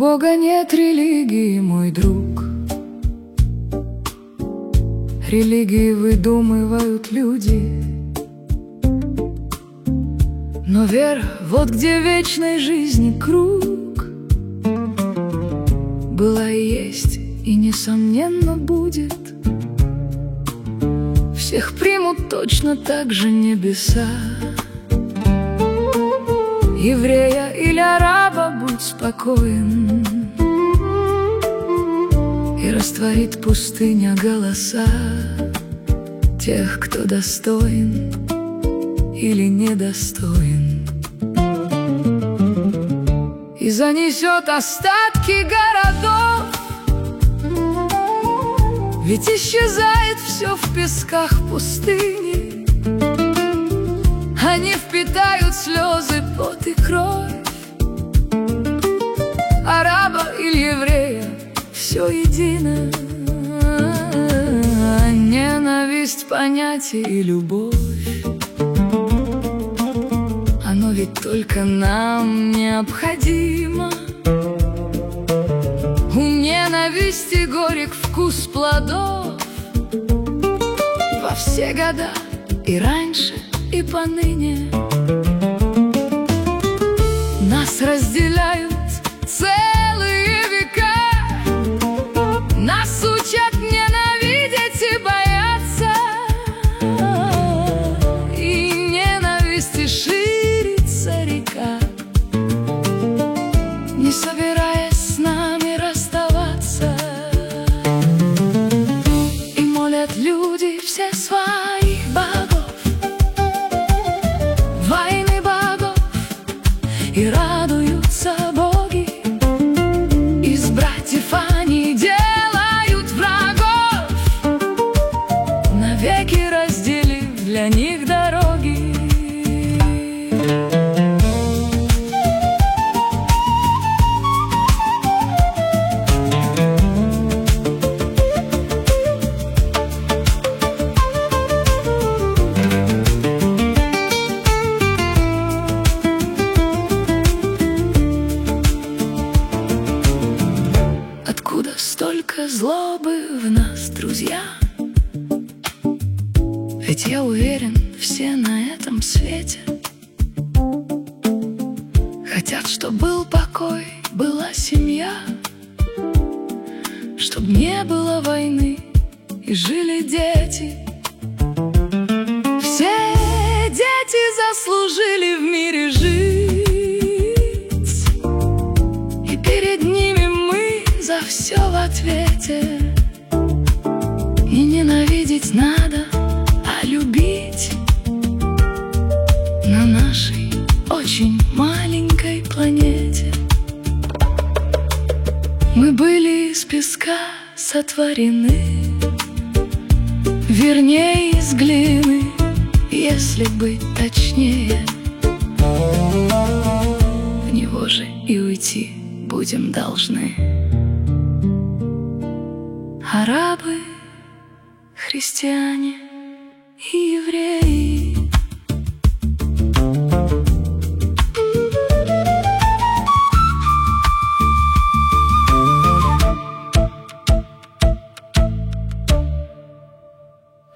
Бога нет религии, мой друг. Религии выдумывают люди. Но вера, вот где вечной жизни круг, была и есть, и несомненно будет. Всех примут точно так же небеса. Еврея или араба, будь спокоен, и растворит пустыня голоса тех, кто достоин или недостоин, и занесет остатки городов. Ведь исчезает все в песках пустыни. Они впитают слезы, пот и кровь. Араба или еврея — все едино. Ненависть, понятие и любовь — оно ведь только нам необходимо. У ненависти горек вкус плодов во все года, и раньше, и поныне. Нас разделяют целые века, нас учат ненавидеть и бояться, и ненависти ширится река, не собираясь с нами расставаться. И молят люди все своих богов, войны богов, и радуются боги. Из братьев они делают врагов, навеки разделив для них дороги. Откуда столько злобы в нас, друзья? Ведь я уверен, все на этом свете хотят, чтоб был покой, была семья, чтоб не было войны и жили дети. Все дети заслужили в мире жить, и перед ними мы за все в ответе. Не ненавидеть надо, а любить на нашей очень маленькой планете. Мы были из песка сотворены, вернее из глины, если быть точнее. В него же и уйти будем должны. Арабы, христиане и евреи.